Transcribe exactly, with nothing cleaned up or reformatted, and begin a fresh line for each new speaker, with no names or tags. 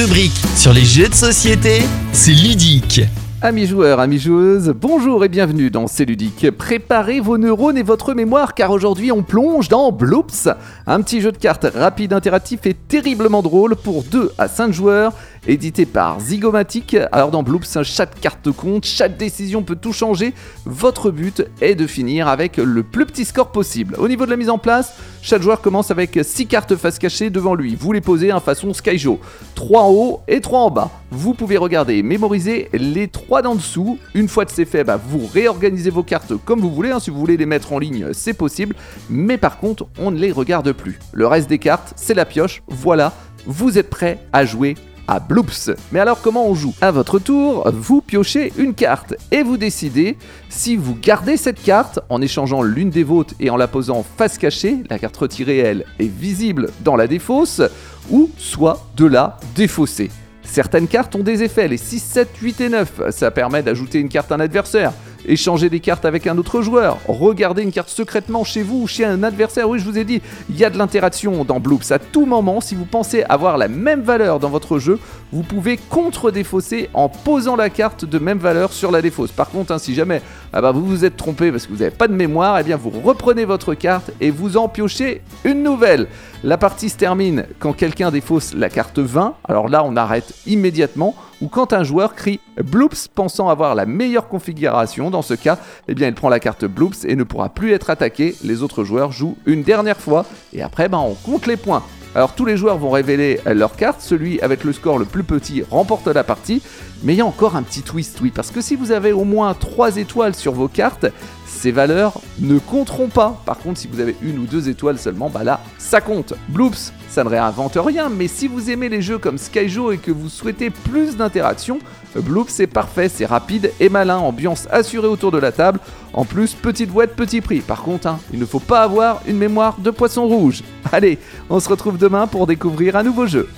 rubrique sur les jeux de société, c'est ludique.
Amis joueurs, amis joueuses, bonjour et bienvenue dans C'est ludique. Préparez vos neurones et votre mémoire car aujourd'hui on plonge dans Bloops, un petit jeu de cartes rapide, interactif et terriblement drôle pour deux à cinq joueurs, édité par Zygomatic. Alors dans Bloops, chaque carte compte, chaque décision peut tout changer. Votre but est de finir avec le plus petit score possible. Au niveau de la mise en place, chaque joueur commence avec six cartes face cachée devant lui. Vous les posez en façon Skyjo, trois en haut et trois en bas. Vous pouvez regarder et mémoriser les trois d'en dessous. Une fois que c'est fait, bah, vous réorganisez vos cartes comme vous voulez. Hein. Si vous voulez les mettre en ligne, c'est possible. Mais par contre, on ne les regarde plus. Le reste des cartes, c'est la pioche. Voilà, vous êtes prêts à jouer à Bloops. Mais alors comment on joue ? À votre tour, vous piochez une carte et vous décidez si vous gardez cette carte en échangeant l'une des vôtres et en la posant face cachée, la carte retirée elle est visible dans la défausse, ou soit de la défausser. Certaines cartes ont des effets, les six, sept, huit et neuf, ça permet d'ajouter une carte à un adversaire, échanger des cartes avec un autre joueur, regarder une carte secrètement chez vous ou chez un adversaire. Oui, je vous ai dit, il y a de l'interaction dans Bloops. À tout moment, si vous pensez avoir la même valeur dans votre jeu, vous pouvez contre-défausser en posant la carte de même valeur sur la défausse. Par contre, hein, si jamais ah bah, vous vous êtes trompé parce que vous n'avez pas de mémoire, eh bien vous reprenez votre carte et vous en piochez une nouvelle. La partie se termine quand quelqu'un défausse la carte vingt, alors là on arrête immédiatement, ou quand un joueur crie Bloops pensant avoir la meilleure configuration. Dans ce cas, eh bien il prend la carte Bloops et ne pourra plus être attaqué. Les autres joueurs jouent une dernière fois et après ben, on compte les points. Alors tous les joueurs vont révéler leurs cartes, celui avec le score le plus petit remporte la partie, mais il y a encore un petit twist, oui, parce que si vous avez au moins trois étoiles sur vos cartes, ces valeurs ne compteront pas. Par contre, si vous avez une ou deux étoiles seulement, bah là, ça compte. Bloops, ça ne réinvente rien, mais si vous aimez les jeux comme Skyjo et que vous souhaitez plus d'interaction, Bloops c'est parfait, c'est rapide et malin, ambiance assurée autour de la table. En plus, petite boîte, petit prix. Par contre, hein, il ne faut pas avoir une mémoire de poisson rouge. Allez, on se retrouve demain pour découvrir un nouveau jeu.